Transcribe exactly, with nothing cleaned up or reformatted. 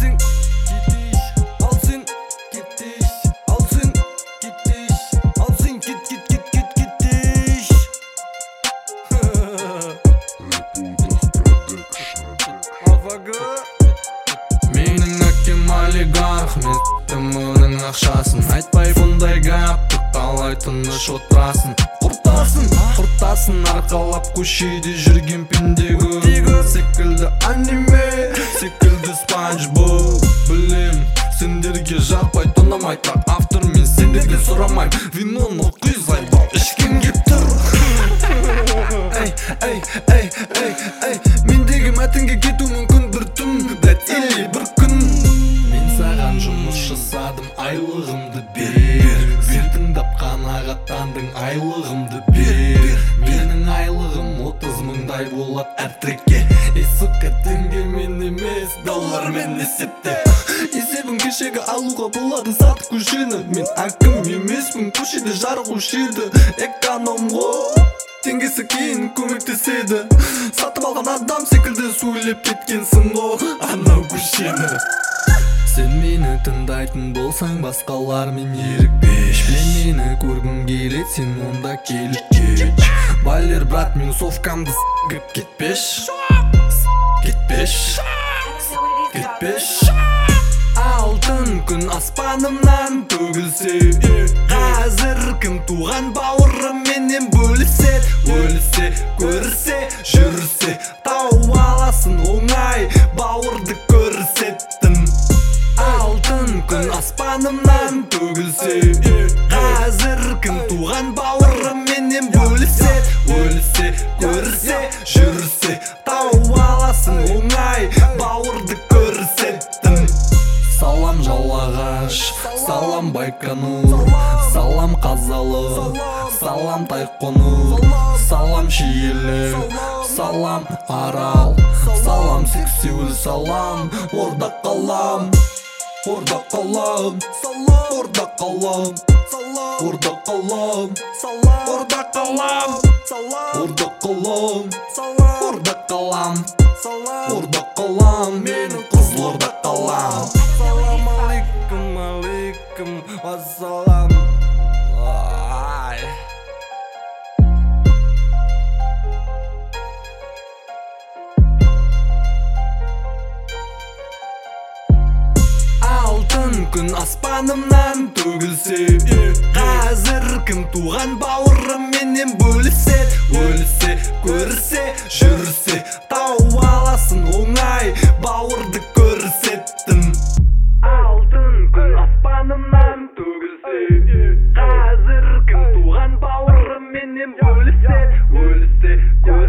алсын кетиш, алсын кетиш, алсын кетиш, алсын кет кет кет кет кетиш. Менің әкем олигарх, мен мұның ақшасын. Айтпай бұндай гапты, қалай тыныш отырасын. Құртасын, құртасын, арқалап көшеде жүрген пенде көп. Секілді аниме, секілді спанч боб. Білем, сендерге жақпай тонамай, так автор мен сендерге сұрамайм. Виноны құйзай бал, ішкем кеп тұр. Эй, эй, эй, эй, эй, мендегі мәтінге кету мүмкін бір түн, блять, или бір күн. Мен саған жұмыс жасадым, айлығымды бер. Сен тыңдап қанағаттандың, айлығымды бер. Менің айлығым отыз мыңдай болат әр трекке. Ей сука, теңге мен емес, доллармен есепте. Есебін кешегі алуға болады сатып көшені. Мен әкім емеспін, көшеде жарық өшеді. Эконом ғой, теңгесі кейін көмектеседі. Сатып алған адам секілді сөйлеп кеткенсің ғой анау көшені. Сен мені тыңдайтын болсаң, басқалармен ерікпеш. Мен мені көргің келет, сен онда келіп кеч. Байлер брат, мен совкамды с**гіп кетпеш. Кетпеш, кетпеш. Алтын күн аспанымнан төгілсе, қазір кім туған бауырым менен бөлісе. Өлісе, көрісе, жүрісе, тауып аласын оңай, бауырды көрсеттім. Алтын күн аспанымнан төгілсе, қазір кім туған бауырым менен бөлісе. Өлісе, көрісе, жүрісе, тауып аласын оңай, бауырды көрсеттім. Салам жалағаш, салам Байконур, салам Қазалы, салам Тайқонур, салам Шиелі, салам Арал, салам Сексеуіл, салам Орда қалам, Орда қалам, Орда қалам, Орда қалам, Орда қалам, Орда қалам, Орда қалам, Орда қалам, менің Қызылорда қалам. Ассалам алейкум, алейкум, ассалам. Алтын күн аспанымнан төгілсе, қазір кім туған бауырым менен бөлісе. Өлісе, көрісе, жүрісе, тауып аласын оңай, бауырды көрсеттім. Алтын күн аспанымнан төгілсе, қазір кім туған бауырым менен бөлісе. Өлісе, көрісе,